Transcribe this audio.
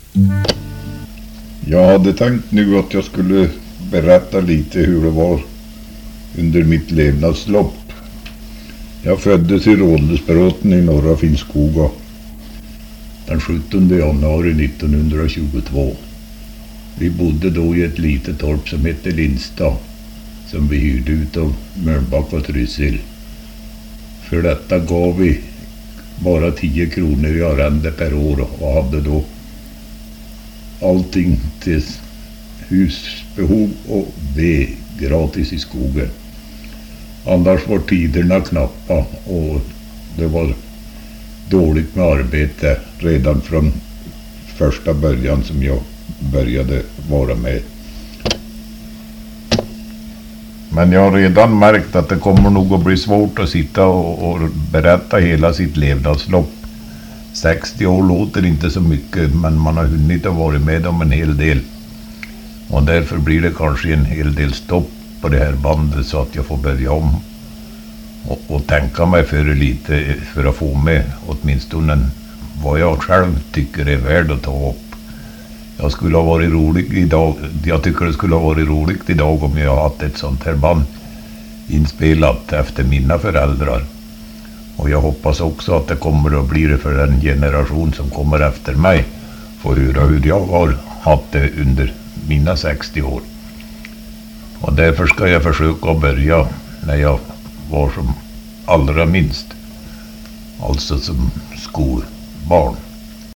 Jag hade tänkt nu att jag skulle berätta lite hur det var under mitt levnadslopp. Jag föddes i Rådhusbråten i norra Finnskoga den 17 januari 1922. Vi bodde då i ett litet torp som hette Lindstad, som vi hyrde ut av Mölnback och Trysil. För detta gav vi bara 10 kronor i arrende per år och hade då allting till husbehov och ved gratis i skogen. Annars var tiderna knappa och det var dåligt med arbete redan från första början som jag började vara med. Men jag har redan märkt att det kommer nog att bli svårt att sitta och berätta hela sitt levnadslopp. 60 år låter inte så mycket, men man har hunnit att vara med om en hel del. Och därför blir det kanske en hel del stopp på det här bandet så att jag får börja om och tänka mig för lite för att få med åtminstone vad jag själv tycker är värd att ta upp. Jag skulle ha varit rolig idag. Jag tycker det skulle ha varit roligt idag om jag haft ett sånt här band inspelat efter mina föräldrar. Och jag hoppas också att det kommer att bli det för den generation som kommer efter mig. Får höra hur jag har haft det under mina 60 år. Och därför ska jag försöka börja när jag var som allra minst. Alltså som skolbarn.